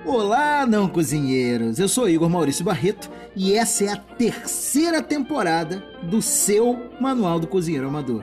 Olá, não cozinheiros! Eu sou Igor Maurício Barreto e essa é a terceira temporada do seu Manual do Cozinheiro Amador.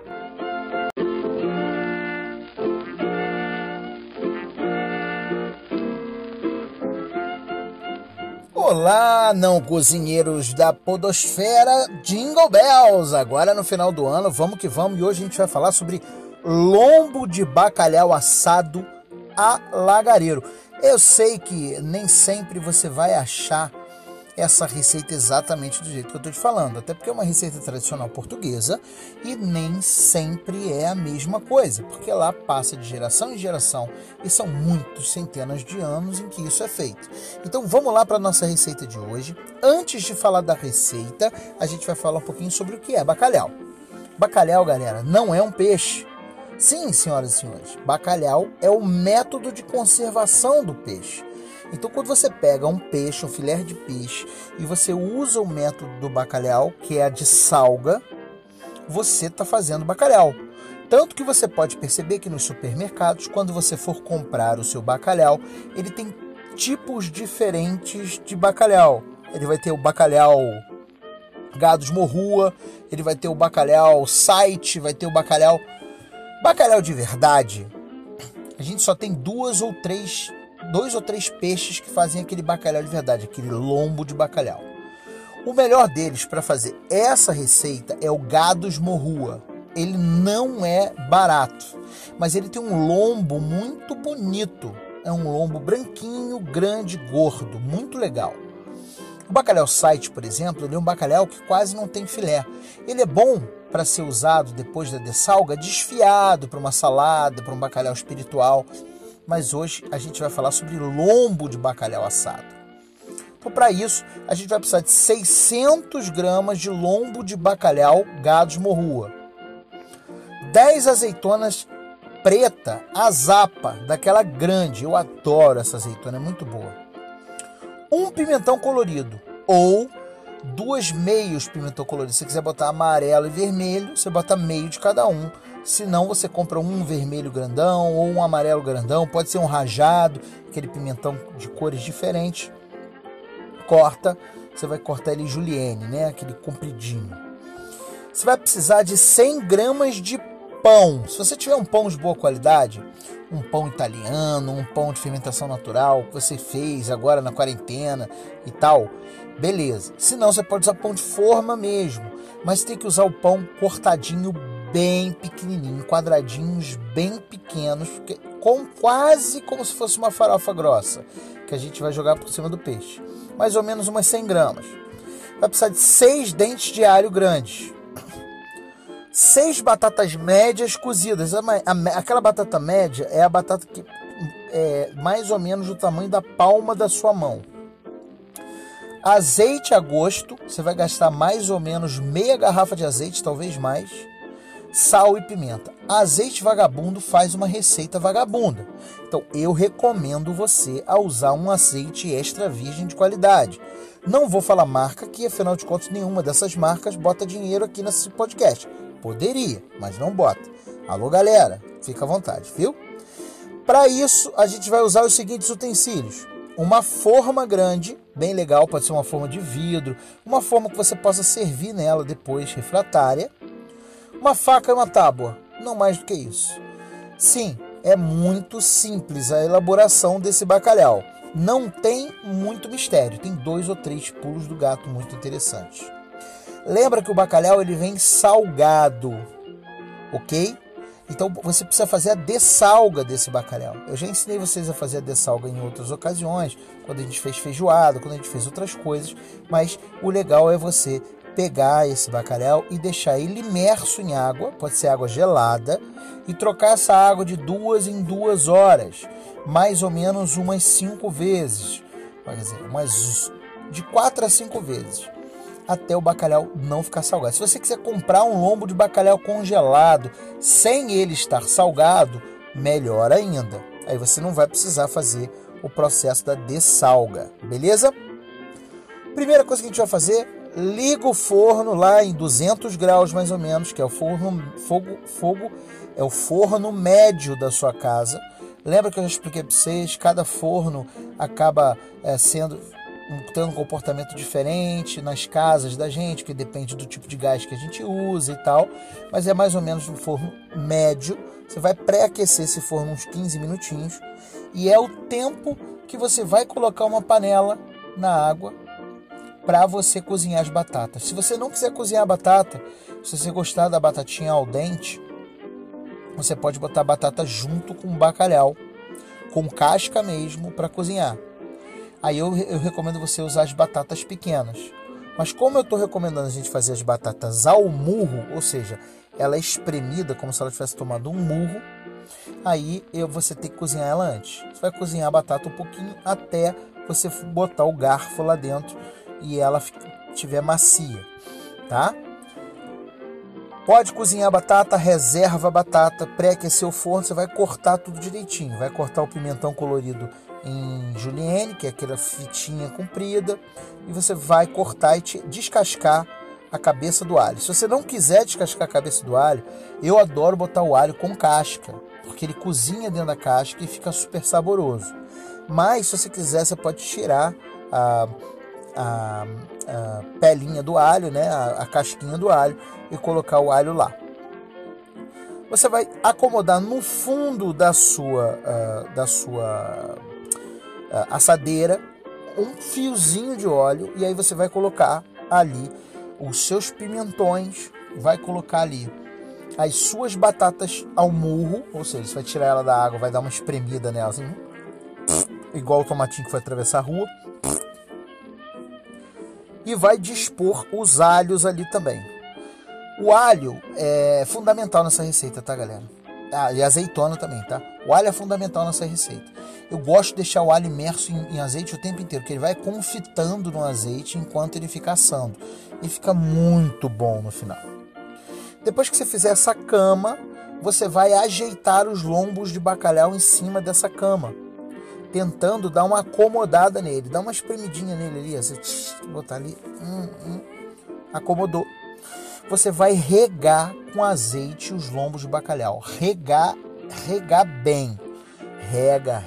Olá, não cozinheiros da podosfera Jingle Bells! Agora no final do ano, vamos que vamos, e hoje a gente vai falar sobre lombo de bacalhau assado a lagareiro. Eu sei que nem sempre você vai achar essa receita exatamente do jeito que eu estou te falando, até porque é uma receita tradicional portuguesa e nem sempre é a mesma coisa, porque lá passa de geração em geração e são muitos centenas de anos em que isso é feito. Então vamos lá para a nossa receita de hoje. Antes de falar da receita, a gente vai falar um pouquinho sobre o que é bacalhau. Bacalhau, galera, não é um peixe. Sim, senhoras e senhores, bacalhau é o método de conservação do peixe. Então, quando você pega um peixe, um filé de peixe, e você usa o método do bacalhau, que é a de salga, você está fazendo bacalhau. Tanto que você pode perceber que nos supermercados, quando você for comprar o seu bacalhau, ele tem tipos diferentes de bacalhau. Ele vai ter o bacalhau gado de morrua, ele vai ter o bacalhau site, vai ter o bacalhau de verdade. A gente só tem dois ou três peixes que fazem aquele bacalhau de verdade, aquele lombo de bacalhau. O melhor deles para fazer essa receita é o gado de morrua. Ele não é barato, mas ele tem um lombo muito bonito. É um lombo branquinho, grande, gordo, muito legal. O bacalhau site, por exemplo, ele é um bacalhau que quase não tem filé. Ele é bom para ser usado depois da dessalga, desfiado para uma salada, para um bacalhau espiritual. Mas hoje a gente vai falar sobre lombo de bacalhau assado. Então, para isso, a gente vai precisar de 600 gramas de lombo de bacalhau gado de morrua, 10 azeitonas preta, azapa, daquela grande. Eu adoro essa azeitona, é muito boa. Um pimentão colorido ou 2 meios pimentão colorido. Se você quiser botar amarelo e vermelho, você bota meio de cada um. Se não, você compra um vermelho grandão ou um amarelo grandão. Pode ser um rajado, aquele pimentão de cores diferentes. Corta, você vai cortar ele julienne, né? Aquele compridinho. Você vai precisar de 100 gramas de pão. Se você tiver um pão de boa qualidade, um pão italiano, um pão de fermentação natural que você fez agora na quarentena e tal, beleza. Se não, você pode usar pão de forma mesmo, mas tem que usar o pão cortadinho bem pequenininho, quadradinhos bem pequenos, quase como se fosse uma farofa grossa, que a gente vai jogar por cima do peixe. Mais ou menos umas 100 gramas. Vai precisar de 6 dentes de alho grandes, 6 batatas médias cozidas. Aquela batata média é a batata que é mais ou menos do tamanho da palma da sua mão. Azeite a gosto, você vai gastar mais ou menos meia garrafa de azeite, talvez mais. Sal e pimenta. Azeite vagabundo faz uma receita vagabunda. Então eu recomendo você a usar um azeite extra virgem de qualidade. Não vou falar marca, que afinal de contas nenhuma dessas marcas bota dinheiro aqui nesse podcast. Poderia, mas não bota. Alô galera, fica à vontade, viu? Para isso a gente vai usar os seguintes utensílios. Uma forma grande, bem legal, pode ser uma forma de vidro, uma forma que você possa servir nela depois, refratária. Uma faca e uma tábua, não mais do que isso. Sim, é muito simples a elaboração desse bacalhau. Não tem muito mistério, tem 2 ou 3 pulos do gato muito interessantes. Lembra que o bacalhau ele vem salgado, ok? Então você precisa fazer a dessalga desse bacalhau. Eu já ensinei vocês a fazer a dessalga em outras ocasiões, quando a gente fez feijoada, quando a gente fez outras coisas, mas o legal é você pegar esse bacalhau e deixar ele imerso em água, pode ser água gelada, e trocar essa água de 2 em 2 horas, mais ou menos umas 5 vezes, quer dizer, de 4 a 5 vezes, até o bacalhau não ficar salgado. Se você quiser comprar um lombo de bacalhau congelado, sem ele estar salgado, melhor ainda. Aí você não vai precisar fazer o processo da dessalga, beleza? Primeira coisa que a gente vai fazer, liga o forno lá em 200 graus mais ou menos, que é o forno médio da sua casa. Lembra que eu já expliquei para vocês, cada forno acaba tendo um comportamento diferente nas casas da gente, que depende do tipo de gás que a gente usa e tal, mas é mais ou menos um forno médio. Você vai pré-aquecer esse forno uns 15 minutinhos e é o tempo que você vai colocar uma panela na água para você cozinhar as batatas. Se você não quiser cozinhar a batata, se você gostar da batatinha al dente, você pode botar a batata junto com o bacalhau, com casca mesmo, para cozinhar. Aí eu recomendo você usar as batatas pequenas. Mas como eu estou recomendando a gente fazer as batatas ao murro, ou seja, ela é espremida como se ela tivesse tomado um murro, aí você tem que cozinhar ela antes. Você vai cozinhar a batata um pouquinho até você botar o garfo lá dentro e ela estiver macia, tá? Pode cozinhar a batata, reserva a batata, pré-aquecer o forno, você vai cortar tudo direitinho. Vai cortar o pimentão colorido em julienne, que é aquela fitinha comprida, e você vai cortar e descascar a cabeça do alho. Se você não quiser descascar a cabeça do alho, eu adoro botar o alho com casca, porque ele cozinha dentro da casca e fica super saboroso. Mas se você quiser, você pode tirar a pelinha do alho, né, a casquinha do alho, e colocar o alho lá. Você vai acomodar no fundo da sua assadeira um fiozinho de óleo, e aí você vai colocar ali os seus pimentões, vai colocar ali as suas batatas ao murro, ou seja, você vai tirar ela da água, vai dar uma espremida nela assim, igual o tomatinho que foi atravessar a rua, e vai dispor os alhos ali também. O alho é fundamental nessa receita, tá, galera? E azeitona também, tá? O alho é fundamental nessa receita. Eu gosto de deixar o alho imerso em azeite o tempo inteiro, porque ele vai confitando no azeite enquanto ele fica assando. E fica muito bom no final. Depois que você fizer essa cama, você vai ajeitar os lombos de bacalhau em cima dessa cama, tentando dar uma acomodada nele, dar uma espremidinha nele ali, você botar ali, acomodou. Você vai regar com azeite os lombos de bacalhau, regar bem, rega.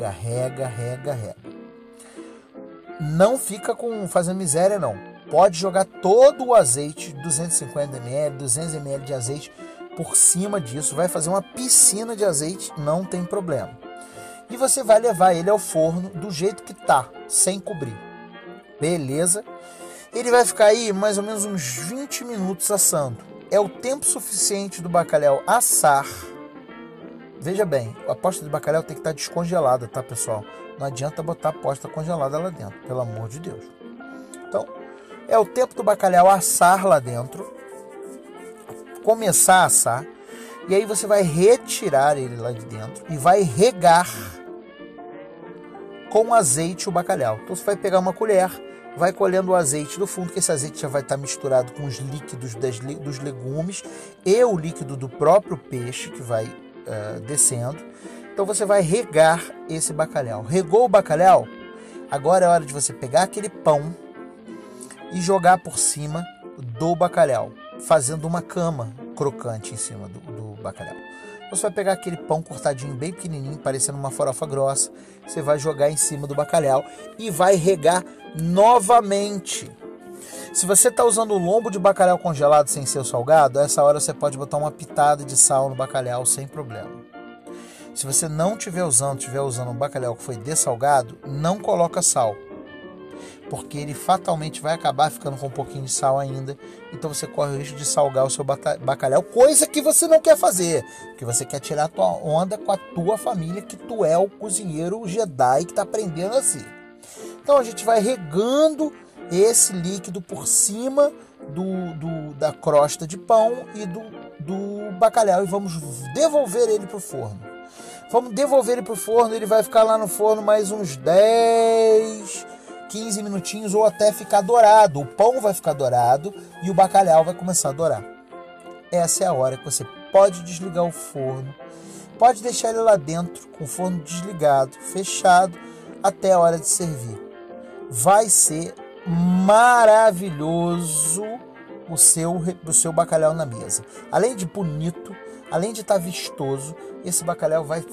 Não fica fazendo miséria não, pode jogar todo o azeite, 250 ml, 200 ml de azeite por cima disso, vai fazer uma piscina de azeite, não tem problema. E você vai levar ele ao forno do jeito que tá, sem cobrir. Beleza? Ele vai ficar aí mais ou menos uns 20 minutos assando. É o tempo suficiente do bacalhau assar. Veja bem, a posta de bacalhau tem que estar descongelada, tá, pessoal? Não adianta botar a posta congelada lá dentro, pelo amor de Deus. Então, é o tempo do bacalhau assar lá dentro, começar a assar. E aí você vai retirar ele lá de dentro e vai regar com azeite o bacalhau. Então você vai pegar uma colher, vai colhendo o azeite do fundo, que esse azeite já vai estar misturado com os líquidos dos legumes e o líquido do próprio peixe que vai descendo. Então você vai regar esse bacalhau. Regou o bacalhau? Agora é hora de você pegar aquele pão e jogar por cima do bacalhau, fazendo uma cama crocante em cima do bacalhau. Você vai pegar aquele pão cortadinho bem pequenininho, parecendo uma farofa grossa, você vai jogar em cima do bacalhau e vai regar novamente. Se você está usando o lombo de bacalhau congelado sem ser o salgado, a essa hora você pode botar uma pitada de sal no bacalhau sem problema. Se você não estiver usando um bacalhau que foi dessalgado, não coloca sal, porque ele fatalmente vai acabar ficando com um pouquinho de sal ainda, então você corre o risco de salgar o seu bacalhau, coisa que você não quer fazer, porque você quer tirar a tua onda com a tua família, que tu é o cozinheiro Jedi que está aprendendo assim. Então a gente vai regando esse líquido por cima da crosta de pão e do bacalhau e vamos devolver ele para o forno. Vamos devolver ele para o forno, ele vai ficar lá no forno mais uns 10, 15 minutinhos ou até ficar dourado. O pão vai ficar dourado e o bacalhau vai começar a dourar. Essa é a hora que você pode desligar o forno, pode deixar ele lá dentro com o forno desligado, fechado, até a hora de servir. Vai ser maravilhoso o seu bacalhau na mesa. Além de bonito, além de estar vistoso, esse bacalhau vai estar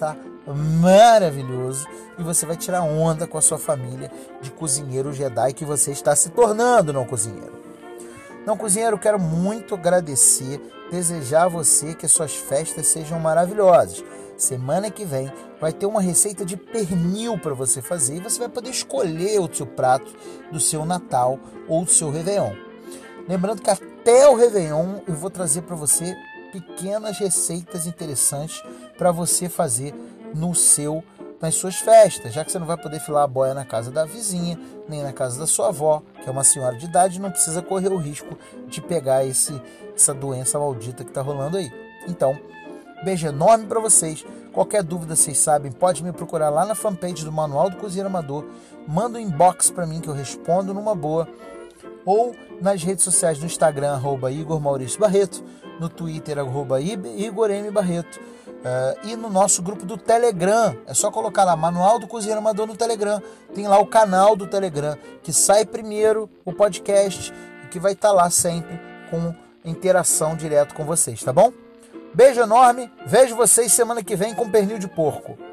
maravilhoso e você vai tirar onda com a sua família de cozinheiro Jedi que você está se tornando, não cozinheiro. Não cozinheiro, quero muito agradecer, desejar a você que as suas festas sejam maravilhosas. Semana que vem vai ter uma receita de pernil para você fazer e você vai poder escolher o seu prato do seu Natal ou do seu Réveillon. Lembrando que até o Réveillon eu vou trazer para você pequenas receitas interessantes para você fazer nas suas festas, já que você não vai poder filar a boia na casa da vizinha, nem na casa da sua avó, que é uma senhora de idade, não precisa correr o risco de pegar essa doença maldita que está rolando aí. Então, beijo enorme para vocês. Qualquer dúvida, vocês sabem, pode me procurar lá na fanpage do Manual do Cozinheiro Amador, manda um inbox para mim que eu respondo numa boa, ou nas redes sociais no Instagram, @Igor Maurício Barreto, no Twitter, @Igor M. Barreto, e no nosso grupo do Telegram. É só colocar lá, Manual do Cozinheiro Amador no Telegram. Tem lá o canal do Telegram, que sai primeiro o podcast, e que vai estar lá sempre com interação direto com vocês, tá bom? Beijo enorme, vejo vocês semana que vem com pernil de porco.